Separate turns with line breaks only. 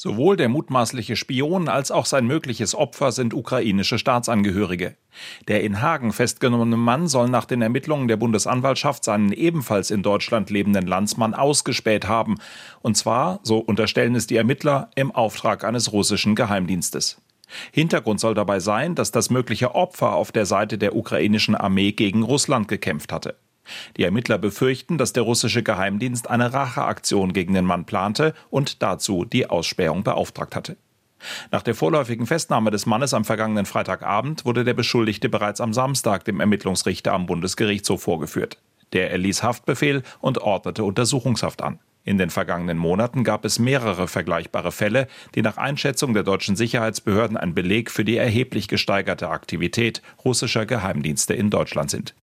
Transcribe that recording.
Sowohl der mutmaßliche Spion als auch sein mögliches Opfer sind ukrainische Staatsangehörige. Der in Hagen festgenommene Mann soll nach den Ermittlungen der Bundesanwaltschaft seinen ebenfalls in Deutschland lebenden Landsmann ausgespäht haben. Und zwar, so unterstellen es die Ermittler, im Auftrag eines russischen Geheimdienstes. Hintergrund soll dabei sein, dass das mögliche Opfer auf der Seite der ukrainischen Armee gegen Russland gekämpft hatte. Die Ermittler befürchten, dass der russische Geheimdienst eine Racheaktion gegen den Mann plante und dazu die Ausspähung beauftragt hatte. Nach der vorläufigen Festnahme des Mannes am vergangenen Freitagabend wurde der Beschuldigte bereits am Samstag dem Ermittlungsrichter am Bundesgerichtshof vorgeführt. Der erließ Haftbefehl und ordnete Untersuchungshaft an. In den vergangenen Monaten gab es mehrere vergleichbare Fälle, die nach Einschätzung der deutschen Sicherheitsbehörden ein Beleg für die erheblich gesteigerte Aktivität russischer Geheimdienste in Deutschland sind.